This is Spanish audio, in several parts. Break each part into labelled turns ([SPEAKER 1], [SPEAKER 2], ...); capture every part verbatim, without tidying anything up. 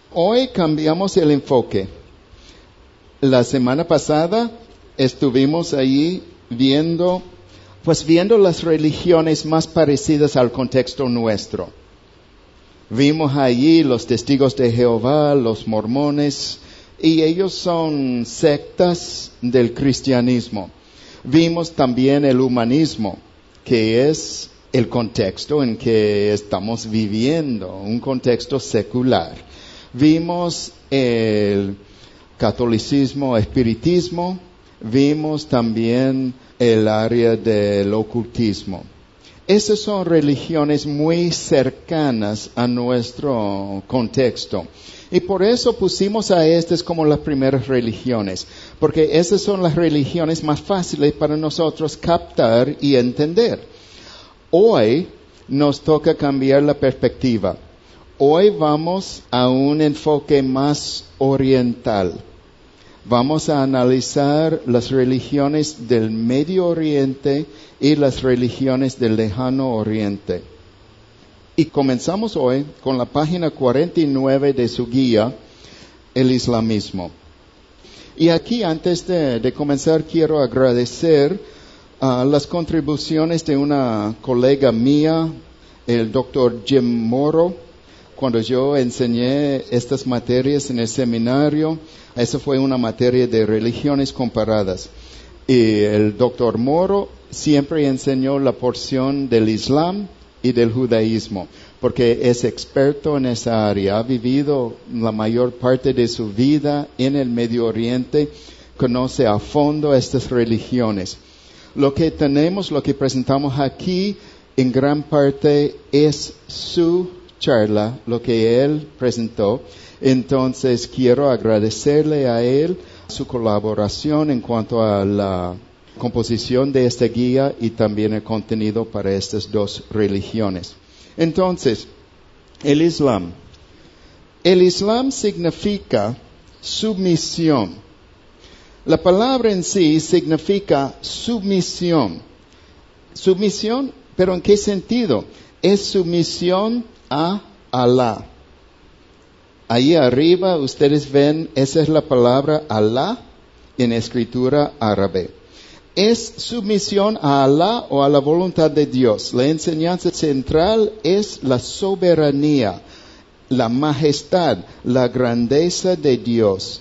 [SPEAKER 1] Hoy cambiamos el enfoque. La semana pasada estuvimos ahí viendo, pues viendo las religiones más parecidas al contexto nuestro. Vimos allí los testigos de Jehová, los mormones, y ellos son sectas del cristianismo. Vimos también el humanismo, que es el contexto en que estamos viviendo, un contexto secular. Vimos el catolicismo, espiritismo, vimos también el área del ocultismo. Esas son religiones muy cercanas a nuestro contexto. Y por eso pusimos a estas como las primeras religiones, porque esas son las religiones más fáciles para nosotros captar y entender. Hoy nos toca cambiar la perspectiva. Hoy vamos a un enfoque más oriental. Vamos a analizar las religiones del Medio Oriente y las religiones del Lejano Oriente. Y comenzamos hoy con la página cuarenta y nueve de su guía, El Islamismo. Y aquí, antes de, de comenzar, quiero agradecer uh, las contribuciones de una colega mía, el doctor Jim Moro. Cuando yo enseñé estas materias en el seminario, esa fue una materia de religiones comparadas. Y el doctor Moro siempre enseñó la porción del Islam y del judaísmo, porque es experto en esa área, ha vivido la mayor parte de su vida en el Medio Oriente, conoce a fondo estas religiones. Lo que tenemos, lo que presentamos aquí, en gran parte es su charla, lo que él presentó. Entonces quiero agradecerle a él su colaboración en cuanto a la composición de esta guía y también el contenido para estas dos religiones. Entonces, el Islam. El Islam significa sumisión. La palabra en sí significa sumisión. Sumisión, pero ¿en qué sentido? Es sumisión a Alá. Ahí arriba ustedes ven, esa es la palabra Alá en escritura árabe. Es sumisión a Alá o a la voluntad de Dios. La enseñanza central es la soberanía, la majestad, la grandeza de Dios.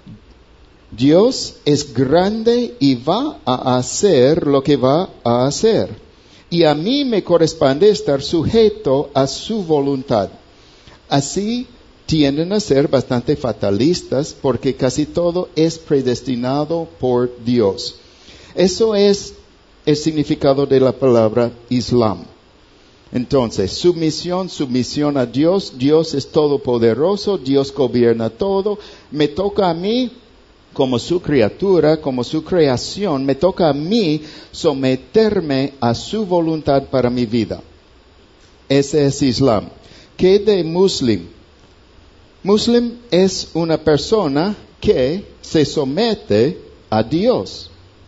[SPEAKER 1] Dios es grande y va a hacer lo que va a hacer. Y a mí me corresponde estar sujeto a su voluntad. Así tienden a ser bastante fatalistas porque casi todo es predestinado por Dios. Eso es el significado de la palabra Islam. Entonces, sumisión, sumisión a Dios. Dios es todopoderoso, Dios gobierna todo. Me toca a mí, como su criatura, como su creación, me toca a mí someterme a su voluntad para mi vida. Ese es Islam. ¿Qué de Muslim? Muslim es una persona que se somete a Dios.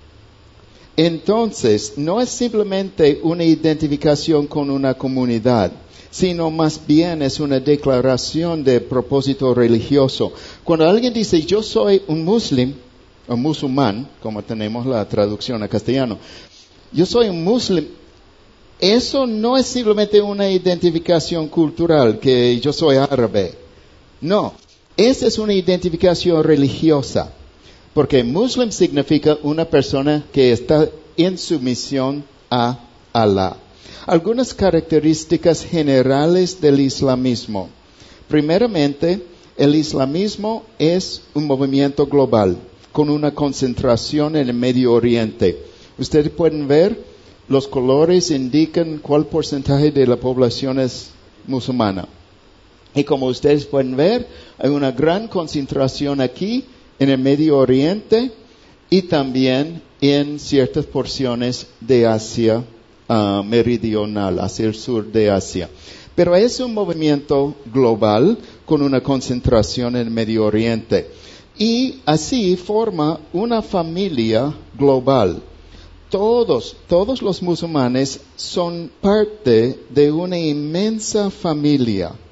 [SPEAKER 1] Entonces, no es simplemente una identificación con una comunidad, sino más bien es una declaración de propósito religioso. Cuando alguien dice, yo soy un muslim, o musulmán, como tenemos la traducción a castellano, yo soy un muslim, eso no es simplemente una identificación cultural, que yo soy árabe. No, esa es una identificación religiosa. Porque muslim significa una persona que está en sumisión a Alá. Algunas características generales del islamismo. Primeramente, el islamismo es un movimiento global, con una concentración en el Medio Oriente. Ustedes pueden ver, los colores indican cuál porcentaje de la población es musulmana. Y como ustedes pueden ver, hay una gran concentración aquí, en el Medio Oriente y también en ciertas porciones de Asia uh, meridional, hacia el sur de Asia. Pero es un movimiento global con una concentración en el Medio Oriente. Y así forma una familia global. Todos, todos los musulmanes son parte de una inmensa familia.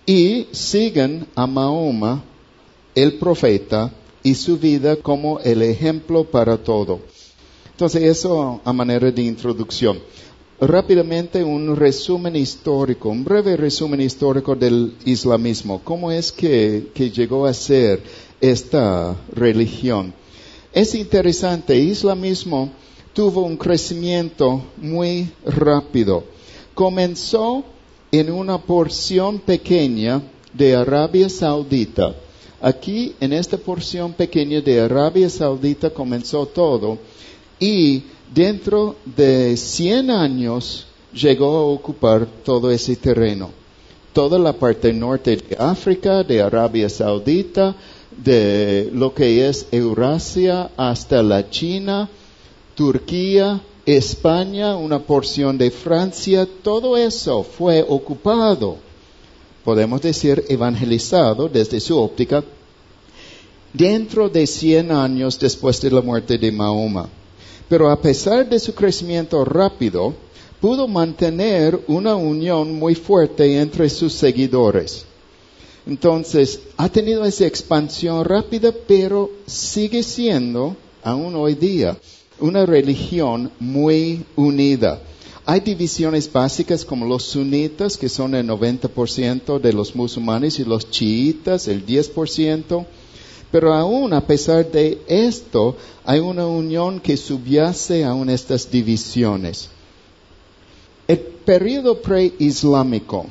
[SPEAKER 1] y siguen a Mahoma, el profeta, y su vida como el ejemplo para todo. Entonces, eso a manera de introducción. Rápidamente, un resumen histórico, un breve resumen histórico del islamismo. ¿Cómo es que, que llegó a ser esta religión? Es interesante, el islamismo tuvo un crecimiento muy rápido. Comenzó en una porción pequeña de Arabia Saudita. Aquí, en esta porción pequeña de Arabia Saudita comenzó todo, y dentro de cien años llegó a ocupar todo ese terreno. Toda la parte norte de África, de Arabia Saudita, de lo que es Eurasia hasta la China, Turquía, España, una porción de Francia, todo eso fue ocupado. Podemos decir evangelizado desde su óptica, dentro de cien años después de la muerte de Mahoma. Pero a pesar de su crecimiento rápido, pudo mantener una unión muy fuerte entre sus seguidores. Entonces, ha tenido esa expansión rápida, pero sigue siendo, aún hoy día, una religión muy unida. Hay divisiones básicas como los sunitas, que son el noventa por ciento de los musulmanes, y los chiitas, el diez por ciento. Pero aún a pesar de esto, hay una unión que subyace aún estas divisiones. El periodo preislámico.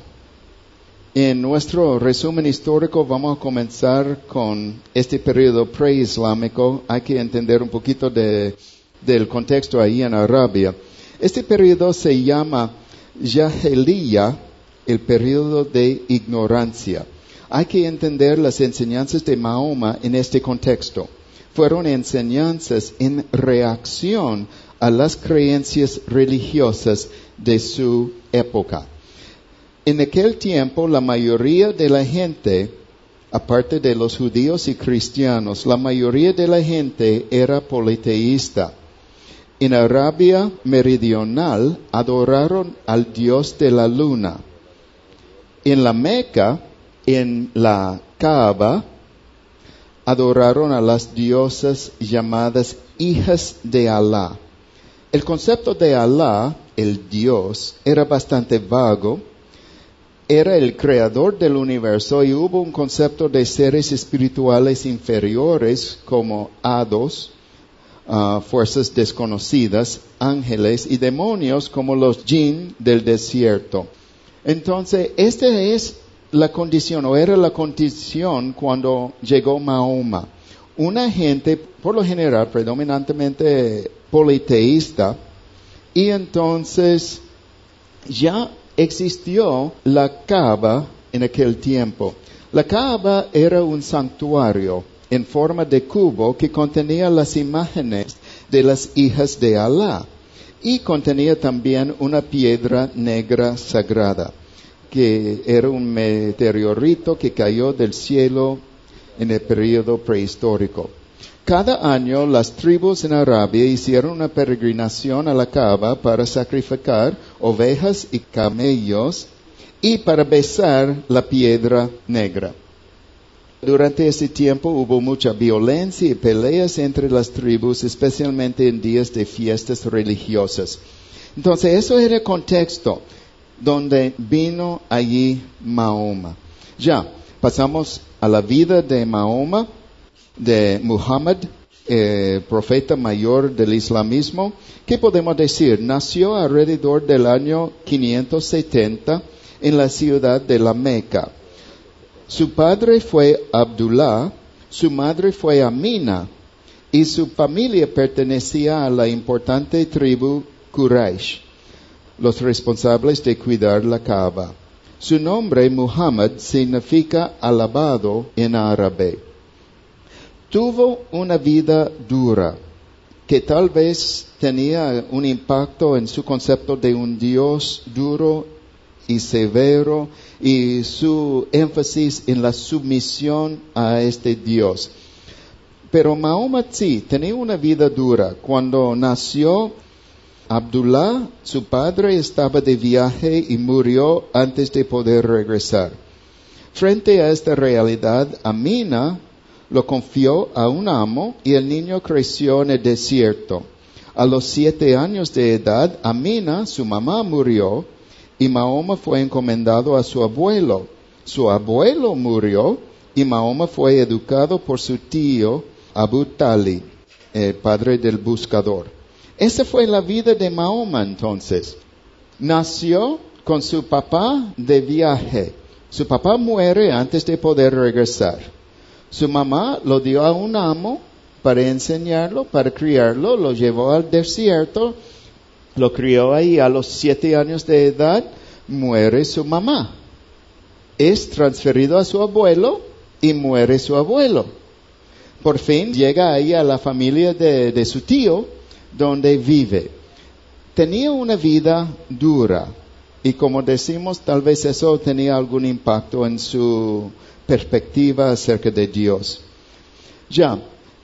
[SPEAKER 1] En nuestro resumen histórico vamos a comenzar con este periodo preislámico. Hay que entender un poquito de, del contexto ahí en Arabia. Este periodo se llama Jahiliya, el periodo de ignorancia. Hay que entender las enseñanzas de Mahoma en este contexto. Fueron enseñanzas en reacción a las creencias religiosas de su época. En aquel tiempo, la mayoría de la gente, aparte de los judíos y cristianos, la mayoría de la gente era politeísta. En Arabia Meridional adoraron al dios de la luna. En la Meca, en la Kaaba, adoraron a las diosas llamadas hijas de Alá. El concepto de Alá, el Dios, era bastante vago. Era el creador del universo y hubo un concepto de seres espirituales inferiores como hados, Uh, fuerzas desconocidas, ángeles y demonios como los jinn del desierto. Entonces, esta es la condición, o era la condición cuando llegó Mahoma. Una gente, por lo general, predominantemente politeísta, y entonces ya existió la Kaaba en aquel tiempo. La Kaaba era un santuario en forma de cubo que contenía las imágenes de las hijas de Alá y contenía también una piedra negra sagrada, que era un meteorito que cayó del cielo en el periodo prehistórico. Cada año las tribus en Arabia hicieron una peregrinación a la Kaaba para sacrificar ovejas y camellos y para besar la piedra negra. Durante ese tiempo hubo mucha violencia y peleas entre las tribus, especialmente en días de fiestas religiosas. Entonces, eso era el contexto donde vino allí Mahoma. Ya, pasamos a la vida de Mahoma, de Muhammad, eh, profeta mayor del islamismo. ¿Qué podemos decir? Nació alrededor del año quinientos setenta en la ciudad de la Meca. Su padre fue Abdullah, su madre fue Amina, y su familia pertenecía a la importante tribu Quraysh, los responsables de cuidar la Kaaba. Su nombre, Muhammad, significa alabado en árabe. Tuvo una vida dura, que tal vez tenía un impacto en su concepto de un Dios duro y severo, y su énfasis en la sumisión a este Dios. Pero Mahoma sí tenía una vida dura. Cuando nació Abdullah, su padre estaba de viaje y murió antes de poder regresar. Frente a esta realidad, Amina lo confió a un amo y el niño creció en el desierto. A los siete años de edad, Amina, su mamá, murió y Mahoma fue encomendado a su abuelo. Su abuelo murió y Mahoma fue educado por su tío Abu Talib, el padre del buscador. Esa fue la vida de Mahoma entonces. Nació con su papá de viaje. Su papá muere antes de poder regresar. Su mamá lo dio a un amo para enseñarlo, para criarlo, lo llevó al desierto, lo crió ahí. A los siete años de edad muere su mamá. Es transferido a su abuelo y muere su abuelo. Por fin llega ahí a la familia de, de su tío, donde vive. Tenía una vida dura y, como decimos, tal vez eso tenía algún impacto en su perspectiva acerca de Dios. Ya,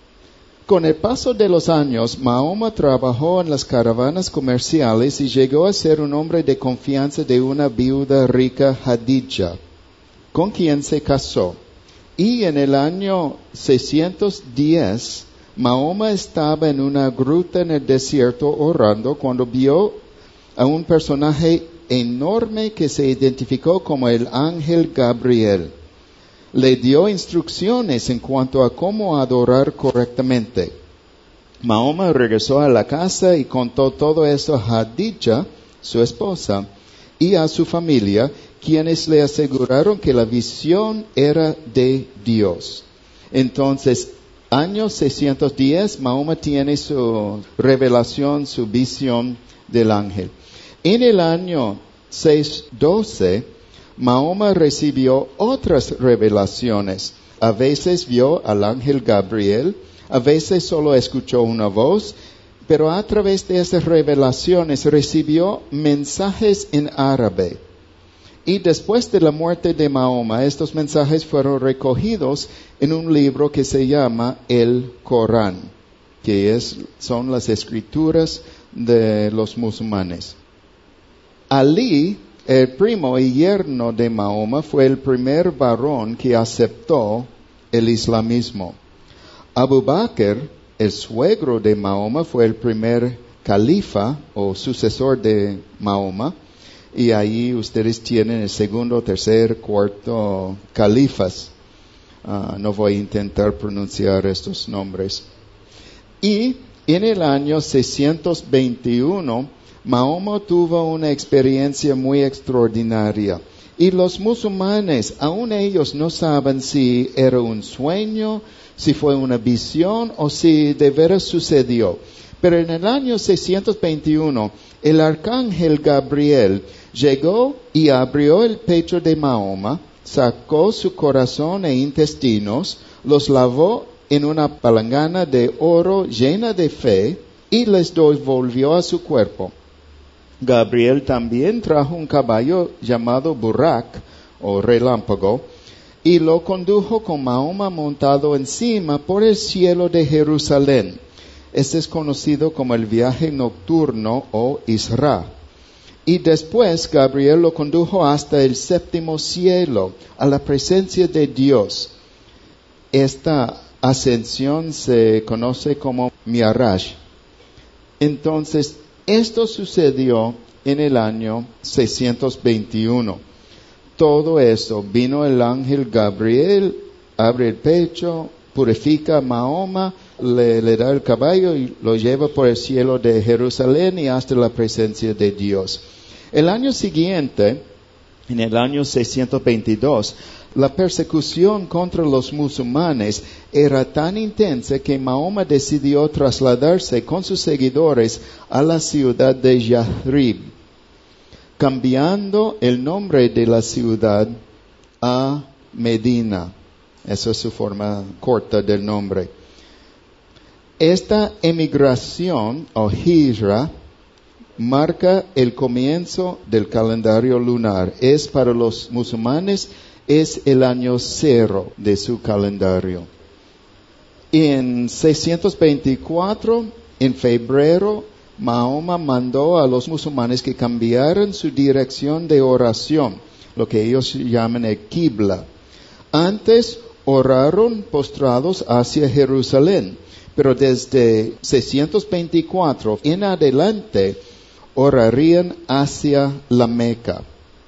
[SPEAKER 1] con el paso de los años, Mahoma trabajó en las caravanas comerciales y llegó a ser un hombre de confianza de una viuda rica, Hadija, con quien se casó. Y en el año seiscientos diez, Mahoma estaba en una gruta en el desierto orando cuando vio a un personaje enorme que se identificó como el ángel Gabriel. Le dio instrucciones en cuanto a cómo adorar correctamente. Mahoma regresó a la casa y contó todo esto a Hadija, su esposa, y a su familia, quienes le aseguraron que la visión era de Dios. Entonces, año seiscientos diez, Mahoma tiene su revelación, su visión del ángel. En el año seiscientos doce, Mahoma recibió otras revelaciones. A veces vio al ángel Gabriel, a veces solo escuchó una voz, pero a través de esas revelaciones recibió mensajes en árabe. Y después de la muerte de Mahoma, estos mensajes fueron recogidos en un libro que se llama el Corán, que es, son las escrituras de los musulmanes. Ali, el primo y yerno de Mahoma, fue el primer varón que aceptó el islamismo. Abu Bakr, el suegro de Mahoma, fue el primer califa o sucesor de Mahoma. Y ahí ustedes tienen el segundo, tercer, cuarto califas. Uh, no voy a intentar pronunciar estos nombres. Y en el año seiscientos veintiuno, Mahoma tuvo una experiencia muy extraordinaria. Y los musulmanes, aún ellos no saben si era un sueño, si fue una visión o si de veras sucedió. Pero en el año seiscientos veintiuno, el arcángel Gabriel llegó y abrió el pecho de Mahoma, sacó su corazón e intestinos, los lavó en una palangana de oro llena de fe y les devolvió a su cuerpo. Gabriel también trajo un caballo llamado Burak o relámpago y lo condujo con Mahoma montado encima por el cielo de Jerusalén. Este es conocido como el viaje nocturno o Isra. Y después Gabriel lo condujo hasta el séptimo cielo, a la presencia de Dios. Esta ascensión se conoce como Mi'raj. Entonces, esto sucedió en el año seiscientos veintiuno. Todo eso, vino el ángel Gabriel, abre el pecho, purifica a Mahoma, le, le da el caballo y lo lleva por el cielo de Jerusalén y hasta la presencia de Dios. El año siguiente, en el año seiscientos veintidós, la persecución contra los musulmanes era tan intensa que Mahoma decidió trasladarse con sus seguidores a la ciudad de Yathrib, cambiando el nombre de la ciudad a Medina. Esa es su forma corta del nombre. Esta emigración o hijra marca el comienzo del calendario lunar. Es para los musulmanes, es el año cero de su calendario. En seiscientos veinticuatro, en febrero, Mahoma mandó a los musulmanes que cambiaran su dirección de oración, lo que ellos llaman el Qibla. Antes oraron postrados hacia Jerusalén, pero desde seiscientos veinticuatro en adelante orarían hacia la Meca.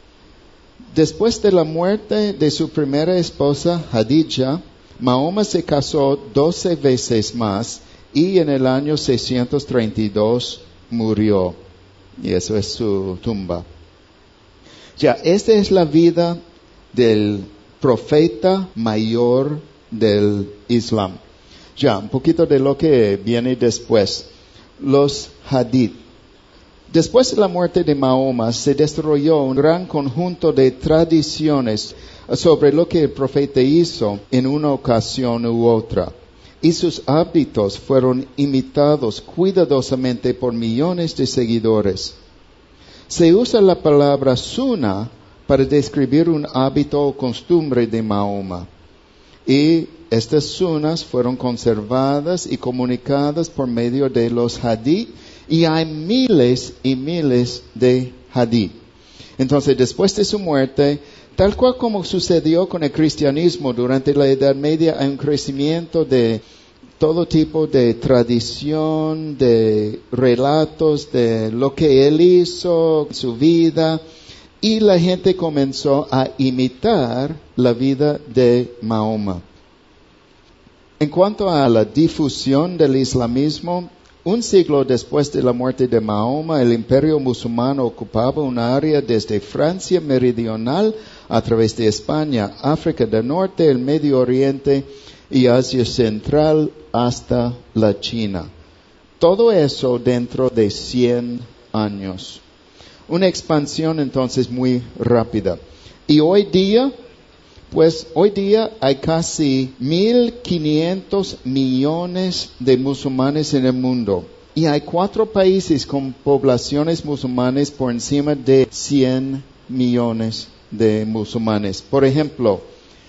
[SPEAKER 1] Después de la muerte de su primera esposa, Hadija, Mahoma se casó doce veces más y en el año seiscientos treinta y dos murió. Y eso es su tumba. Ya, esta es la vida del profeta mayor del Islam. Ya, un poquito de lo que viene después. Los hadith. Después de la muerte de Mahoma se desarrolló un gran conjunto de tradiciones sobre lo que el profeta hizo en una ocasión u otra. Y sus hábitos fueron imitados cuidadosamente por millones de seguidores. Se usa la palabra sunnah para describir un hábito o costumbre de Mahoma. Y estas sunnas fueron conservadas y comunicadas por medio de los hadith, y hay miles y miles de hadith. Entonces, después de su muerte, tal cual como sucedió con el cristianismo durante la Edad Media, hay un crecimiento de todo tipo de tradición, de relatos de lo que él hizo, su vida, y la gente comenzó a imitar la vida de Mahoma. En cuanto a la difusión del islamismo, un siglo después de la muerte de Mahoma, el imperio musulmán ocupaba un área desde Francia meridional a través de España, África del Norte, el Medio Oriente y Asia Central hasta la China. Todo eso dentro de cien años. Una expansión entonces muy rápida. Y hoy día, pues hoy día hay casi mil quinientos millones de musulmanes en el mundo. Y hay cuatro países con poblaciones musulmanes por encima de cien millones de musulmanes. Por ejemplo,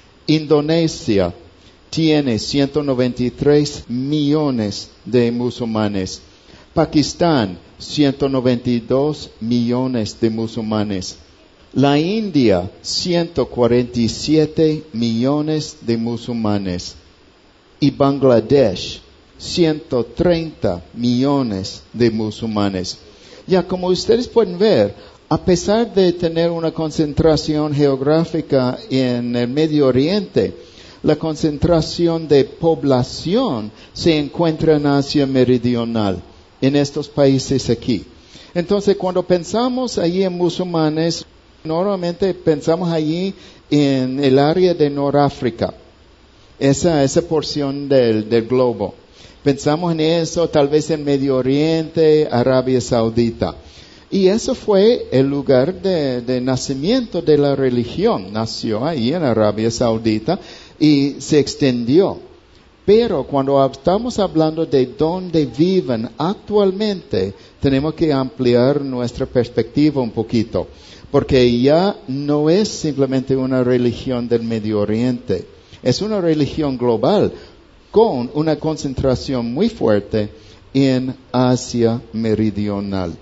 [SPEAKER 1] Indonesia tiene ciento noventa y tres millones de musulmanes. Pakistán, ciento noventa y dos millones de musulmanes. La India, ciento cuarenta y siete millones de musulmanes. Y Bangladesh, ciento treinta millones de musulmanes. Ya como ustedes pueden ver, a pesar de tener una concentración geográfica en el Medio Oriente, la concentración de población se encuentra en Asia Meridional, en estos países aquí. Entonces, cuando pensamos allí en musulmanes, normalmente pensamos allí en el área de Noráfrica, esa, esa porción del, del globo. Pensamos en eso, tal vez en Medio Oriente, Arabia Saudita. Y eso fue el lugar de, de nacimiento de la religión. Nació ahí en Arabia Saudita y se extendió. Pero cuando estamos hablando de dónde viven actualmente, tenemos que ampliar nuestra perspectiva un poquito. Porque ya no es simplemente una religión del Medio Oriente. Es una religión global con una concentración muy fuerte en Asia Meridional.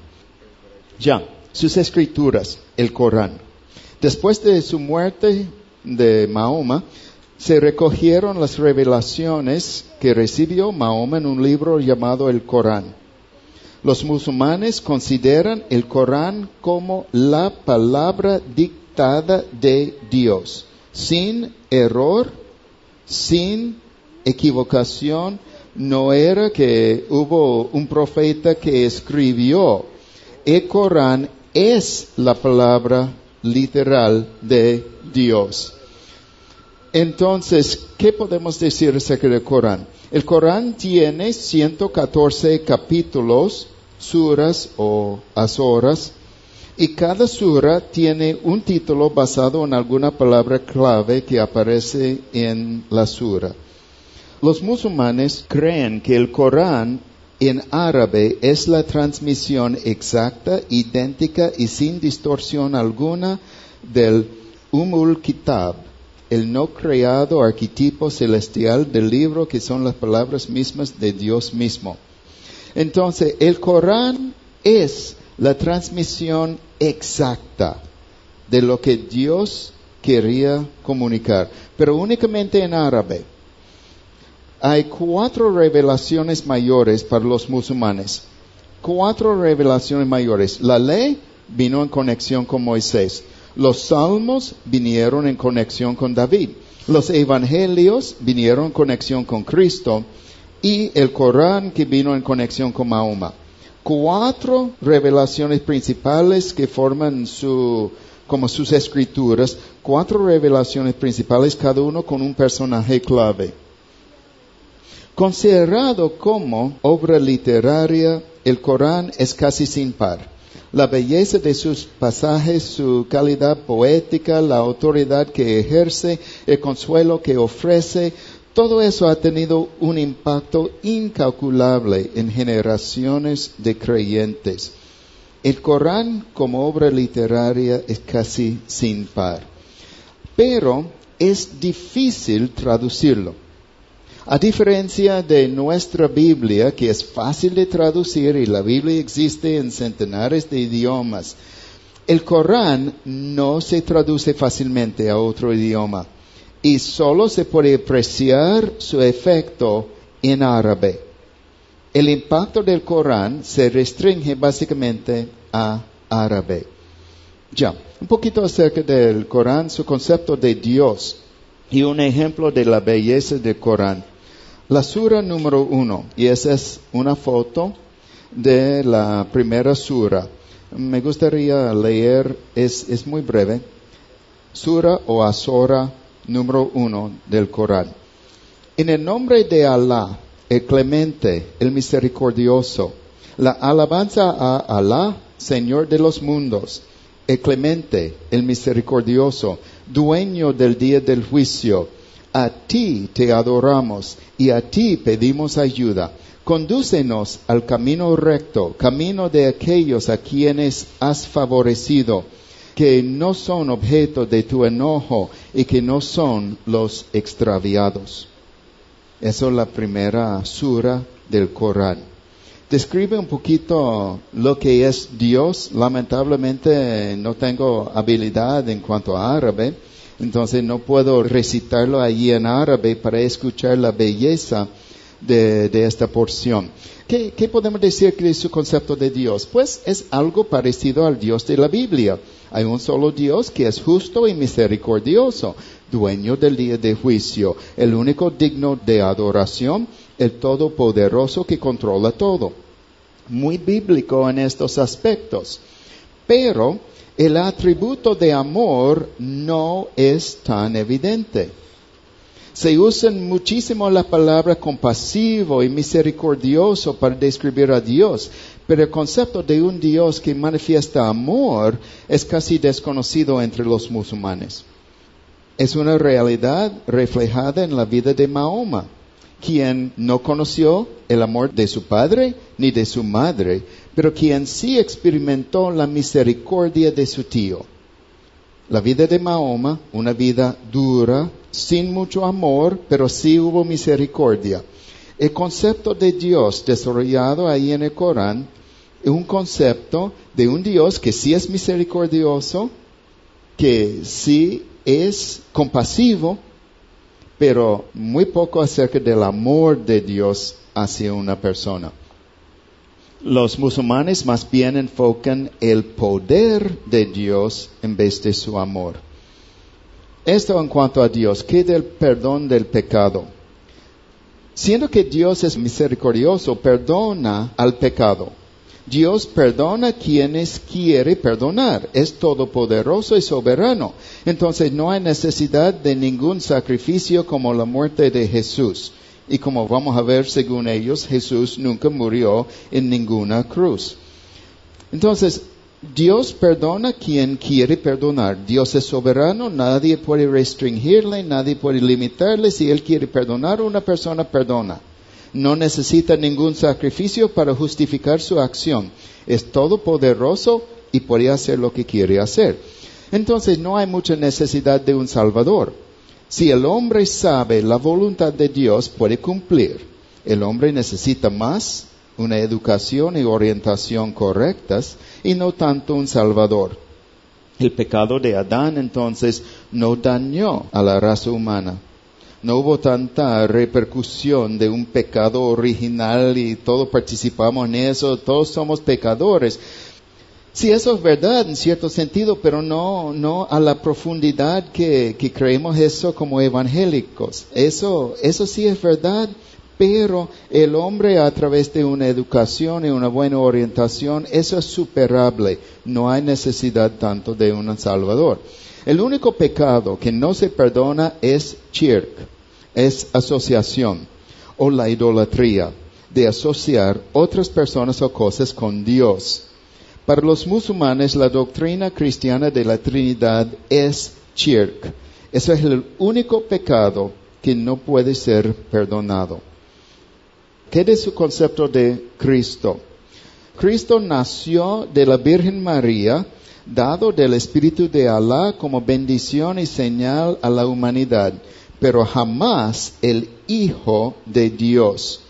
[SPEAKER 1] Ya, sus escrituras, el Corán. Después de su muerte de Mahoma, se recogieron las revelaciones que recibió Mahoma en un libro llamado el Corán. Los musulmanes consideran el Corán como la palabra dictada de Dios, sin error, sin equivocación. No era que hubo un profeta que escribió. El Corán es la palabra literal de Dios. Entonces, ¿qué podemos decir acerca del Corán? El Corán tiene ciento catorce capítulos, suras o asoras, y cada sura tiene un título basado en alguna palabra clave que aparece en la sura. Los musulmanes creen que el Corán en árabe es la transmisión exacta, idéntica y sin distorsión alguna del Umul Kitab, el no creado arquetipo celestial del libro que son las palabras mismas de Dios mismo. Entonces, el Corán es la transmisión exacta de lo que Dios quería comunicar. pero únicamente en árabe. Hay cuatro revelaciones mayores para los musulmanes. Cuatro revelaciones mayores. La ley vino en conexión con Moisés. Los salmos vinieron en conexión con David. Los evangelios vinieron en conexión con Cristo. Y el Corán que vino en conexión con Mahoma. Cuatro revelaciones principales que forman su, como sus escrituras. Cuatro revelaciones principales, cada uno con un personaje clave. Considerado como obra literaria, el Corán es casi sin par. La belleza de sus pasajes, su calidad poética, la autoridad que ejerce, el consuelo que ofrece, todo eso ha tenido un impacto incalculable en generaciones de creyentes. El Corán como obra literaria es casi sin par. Pero es difícil traducirlo. A diferencia de nuestra Biblia, que es fácil de traducir y la Biblia existe en centenares de idiomas, el Corán no se traduce fácilmente a otro idioma y solo se puede apreciar su efecto en árabe. El impacto del Corán se restringe básicamente a árabe. Ya, un poquito acerca del Corán, su concepto de Dios y un ejemplo de la belleza del Corán. La sura número uno, y esa es una foto de la primera sura. Me gustaría leer, es, es muy breve, sura o asora número uno del Corán. En el nombre de Alá, el clemente, el misericordioso, la alabanza a Alá, Señor de los mundos, el clemente, el misericordioso, dueño del día del juicio. A ti te adoramos y a ti pedimos ayuda. Condúcenos al camino recto, camino de aquellos a quienes has favorecido, que no son objeto de tu enojo y que no son los extraviados. Esa es la primera sura del Corán. Describe un poquito lo que es Dios. Lamentablemente no tengo habilidad en cuanto a árabe. Entonces no puedo recitarlo allí en árabe para escuchar la belleza de, de esta porción. ¿Qué, ¿Qué podemos decir que es su concepto de Dios? Pues es algo parecido al Dios de la Biblia. Hay un solo Dios que es justo y misericordioso, dueño del día de juicio, el único digno de adoración, el todopoderoso que controla todo. Muy bíblico en estos aspectos. Pero el atributo de amor no es tan evidente. Se usan muchísimo la palabra compasivo y misericordioso para describir a Dios, pero el concepto de un Dios que manifiesta amor es casi desconocido entre los musulmanes. Es una realidad reflejada en la vida de Mahoma, quien no conoció el amor de su padre ni de su madre, pero quien sí experimentó la misericordia de su tío. La vida de Mahoma, una vida dura, sin mucho amor, pero sí hubo misericordia. El concepto de Dios desarrollado ahí en el Corán es un concepto de un Dios que sí es misericordioso, que sí es compasivo, pero muy poco acerca del amor de Dios hacia una persona. Los musulmanes más bien enfocan el poder de Dios en vez de su amor. Esto en cuanto a Dios, ¿qué del perdón del pecado? Siendo que Dios es misericordioso, perdona al pecado. Dios perdona a quienes quiere perdonar. Es todopoderoso y soberano. Entonces no hay necesidad de ningún sacrificio como la muerte de Jesús. Y como vamos a ver, según ellos, Jesús nunca murió en ninguna cruz. Entonces, Dios perdona a quien quiere perdonar. Dios es soberano, nadie puede restringirle, nadie puede limitarle. Si Él quiere perdonar, una persona perdona. No necesita ningún sacrificio para justificar su acción. Es todopoderoso y puede hacer lo que quiere hacer. Entonces, no hay mucha necesidad de un Salvador. Si el hombre sabe la voluntad de Dios, puede cumplir. El hombre necesita más una educación y orientación correctas y no tanto un Salvador. El pecado de Adán entonces no dañó a la raza humana. No hubo tanta repercusión de un pecado original y todos participamos en eso, todos somos pecadores. Sí, eso es verdad en cierto sentido, pero no, no a la profundidad que, que creemos eso como evangélicos. Eso, eso sí es verdad, pero el hombre a través de una educación y una buena orientación, eso es superable. No hay necesidad tanto de un salvador. El único pecado que no se perdona es shirk, es asociación o la idolatría, de asociar otras personas o cosas con Dios. Para los musulmanes, la doctrina cristiana de la Trinidad es shirk. Eso es el único pecado que no puede ser perdonado. ¿Qué es su concepto de Cristo? Cristo nació de la Virgen María, dado del Espíritu de Alá como bendición y señal a la humanidad, pero jamás el Hijo de Dios.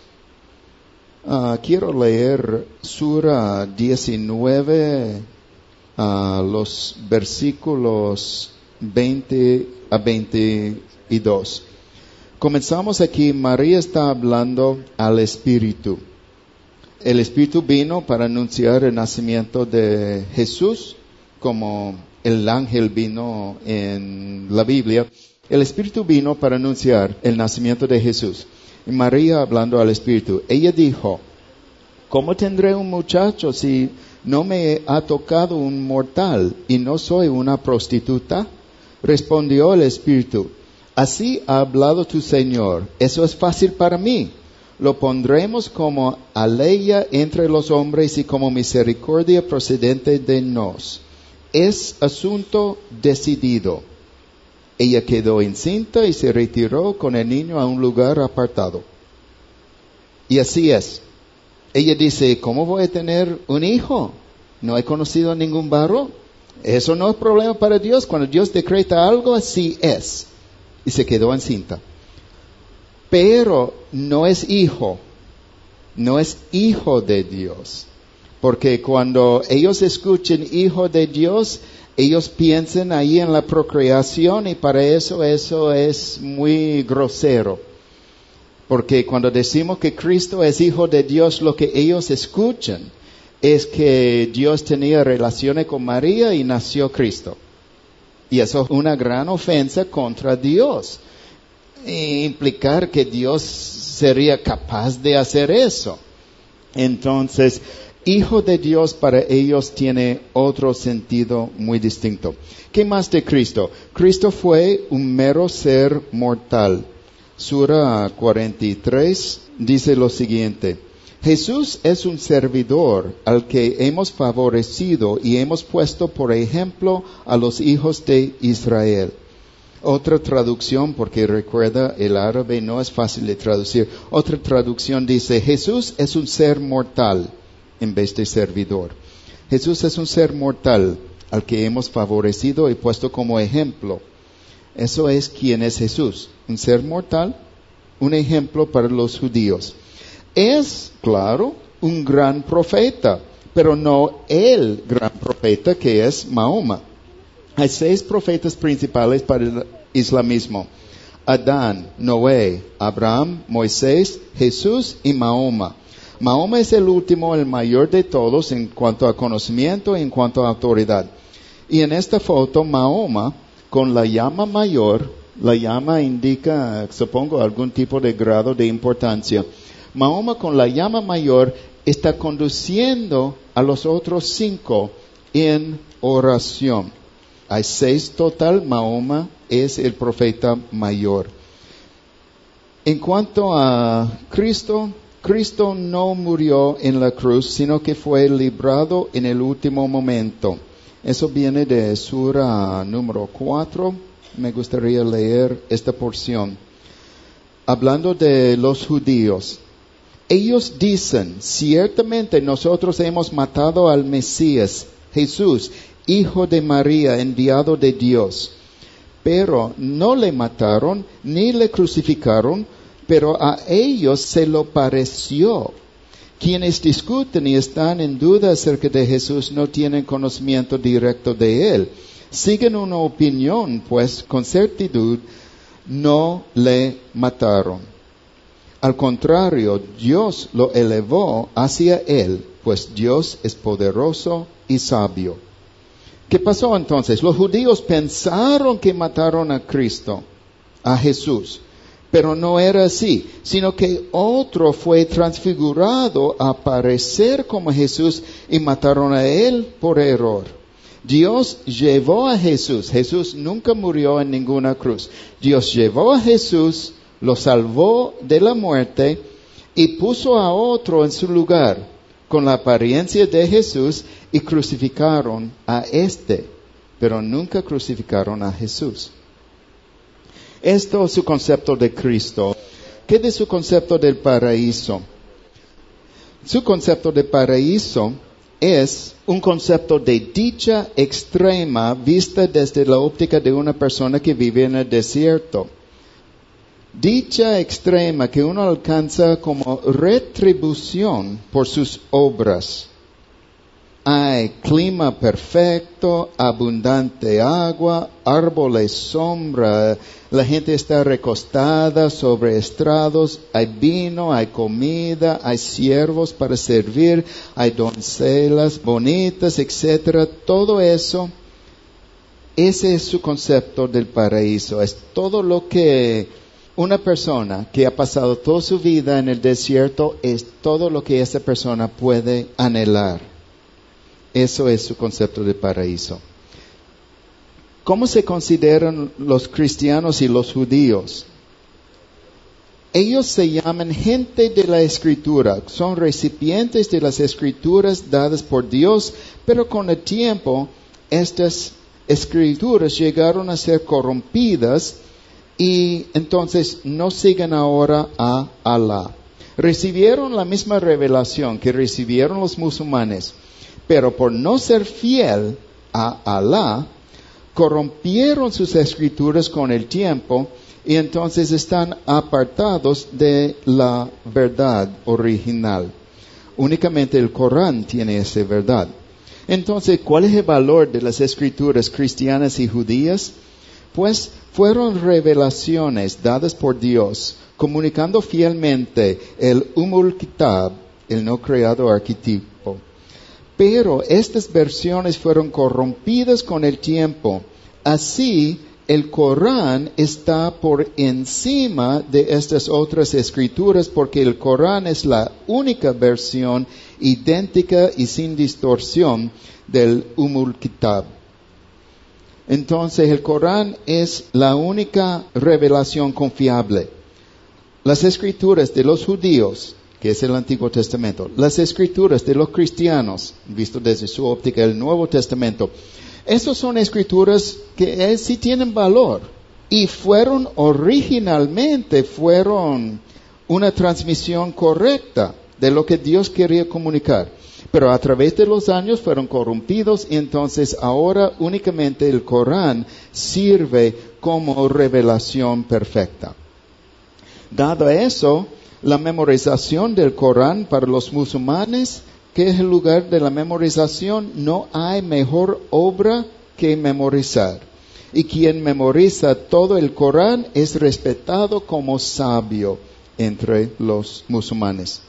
[SPEAKER 1] Uh, quiero leer Sura diecinueve, uh, los versículos veinte a veintidós. Comenzamos aquí, María está hablando al Espíritu. El Espíritu vino para anunciar el nacimiento de Jesús, como el ángel vino en la Biblia. El Espíritu vino para anunciar el nacimiento de Jesús. Y María hablando al Espíritu, ella dijo, ¿cómo tendré un muchacho si no me ha tocado un mortal y no soy una prostituta? Respondió el Espíritu, así ha hablado tu Señor, eso es fácil para mí. Lo pondremos como aleya entre los hombres y como misericordia procedente de nos. Es asunto decidido. Ella quedó encinta y se retiró con el niño a un lugar apartado. Y así es. Ella dice, ¿cómo voy a tener un hijo? No he conocido a ningún varón. Eso no es problema para Dios. Cuando Dios decreta algo, así es. Y se quedó encinta. Pero no es hijo. No es hijo de Dios. Porque cuando ellos escuchen hijo de Dios, ellos piensan ahí en la procreación y para eso eso es muy grosero. Porque cuando decimos que Cristo es hijo de Dios, lo que ellos escuchan es que Dios tenía relaciones con María y nació Cristo. Y eso es una gran ofensa contra Dios. E implicar que Dios sería capaz de hacer eso. Entonces, hijo de Dios para ellos tiene otro sentido muy distinto. ¿Qué más de Cristo? Cristo fue un mero ser mortal. Sura cuarenta y tres dice lo siguiente. Jesús es un servidor al que hemos favorecido y hemos puesto por ejemplo a los hijos de Israel. Otra traducción, porque recuerda, el árabe no es fácil de traducir. Otra traducción dice, Jesús es un ser mortal en vez de servidor. Jesús es un ser mortal al que hemos favorecido y puesto como ejemplo. Eso es quién es Jesús. Un ser mortal, un ejemplo para los judíos. Es, claro, un gran profeta, pero no el gran profeta que es Mahoma. Hay seis profetas principales para el islamismo. Adán, Noé, Abraham, Moisés, Jesús y Mahoma. Mahoma es el último, el mayor de todos en cuanto a conocimiento y en cuanto a autoridad. Y en esta foto, Mahoma, con la llama mayor, la llama indica, supongo, algún tipo de grado de importancia. Mahoma con la llama mayor está conduciendo a los otros cinco en oración. Hay seis total, Mahoma es el profeta mayor. En cuanto a Cristo, Cristo no murió en la cruz, sino que fue librado en el último momento. Eso viene de Sura número cuatro. Me gustaría leer esta porción. Hablando de los judíos. Ellos dicen, ciertamente nosotros hemos matado al Mesías, Jesús, hijo de María, enviado de Dios. Pero no le mataron ni le crucificaron, pero a ellos se lo pareció. Quienes discuten y están en duda acerca de Jesús no tienen conocimiento directo de él. siguen una opinión, pues con certidumbre no le mataron. Al contrario, Dios lo elevó hacia él, pues Dios es poderoso y sabio. ¿Qué pasó entonces? Los judíos pensaron que mataron a Cristo, a Jesús, pero no era así, sino que otro fue transfigurado a parecer como Jesús y mataron a él por error. Dios llevó a Jesús. Jesús nunca murió en ninguna cruz. Dios llevó a Jesús, lo salvó de la muerte y puso a otro en su lugar con la apariencia de Jesús y crucificaron a este, pero nunca crucificaron a Jesús. Esto es su concepto de Cristo. ¿Qué de su concepto del paraíso? Su concepto de paraíso es un concepto de dicha extrema vista desde la óptica de una persona que vive en el desierto. Dicha extrema que uno alcanza como retribución por sus obras. Hay clima perfecto, abundante agua, árboles sombra, la gente está recostada sobre estrados, hay vino, hay comida, hay siervos para servir, hay doncellas bonitas, etcétera. Todo eso, ese es su concepto del paraíso. Es todo lo que una persona que ha pasado toda su vida en el desierto, es todo lo que esa persona puede anhelar. Eso es su concepto de paraíso. ¿Cómo se consideran los cristianos y los judíos? Ellos se llaman gente de la Escritura, son recipientes de las Escrituras dadas por Dios, pero con el tiempo estas Escrituras llegaron a ser corrompidas y entonces no siguen ahora a Alá. Recibieron la misma revelación que recibieron los musulmanes, pero por no ser fiel a Alá, corrompieron sus escrituras con el tiempo y entonces están apartados de la verdad original. Únicamente el Corán tiene esa verdad. Entonces, ¿cuál es el valor de las escrituras cristianas y judías? Pues fueron revelaciones dadas por Dios, comunicando fielmente el Umul Kitab, el no creado arquetipo. Pero estas versiones fueron corrompidas con el tiempo. Así, el Corán está por encima de estas otras escrituras porque el Corán es la única versión idéntica y sin distorsión del Umul Kitab. Entonces, el Corán es la única revelación confiable. Las escrituras de los judíos, que es el Antiguo Testamento, las escrituras de los cristianos, visto desde su óptica el Nuevo Testamento, esas son escrituras que eh, sí tienen valor y fueron originalmente, fueron una transmisión correcta de lo que Dios quería comunicar. Pero a través de los años fueron corrompidos y entonces ahora únicamente el Corán sirve como revelación perfecta. Dado eso, la memorización del Corán para los musulmanes, que es el lugar de la memorización, no hay mejor obra que memorizar. Y quien memoriza todo el Corán es respetado como sabio entre los musulmanes.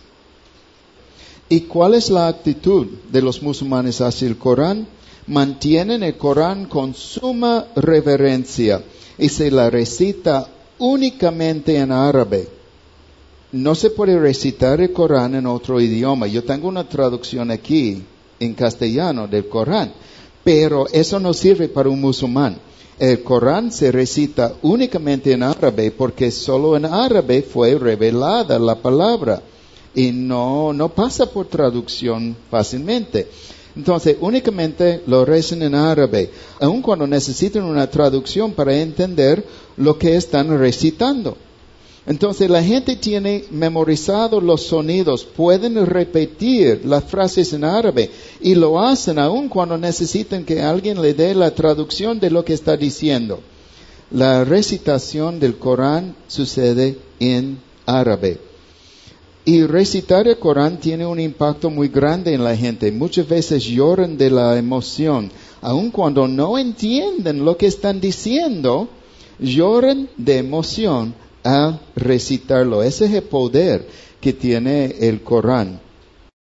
[SPEAKER 1] ¿Y cuál es la actitud de los musulmanes hacia el Corán? Mantienen el Corán con suma reverencia y se la recita únicamente en árabe. No se puede recitar el Corán en otro idioma. Yo tengo una traducción aquí en castellano del Corán, pero eso no sirve para un musulmán. El Corán se recita únicamente en árabe porque solo en árabe fue revelada la palabra y no, no pasa por traducción fácilmente. Entonces, únicamente lo rezan en árabe, aun cuando necesitan una traducción para entender lo que están recitando. Entonces la gente tiene memorizado los sonidos, pueden repetir las frases en árabe y lo hacen aun cuando necesitan que alguien le dé la traducción de lo que está diciendo. La recitación del Corán sucede en árabe. Y recitar el Corán tiene un impacto muy grande en la gente. Muchas veces lloran de la emoción. aun cuando no entienden lo que están diciendo, lloran de emoción al recitarlo. Ese es el poder que tiene el Corán.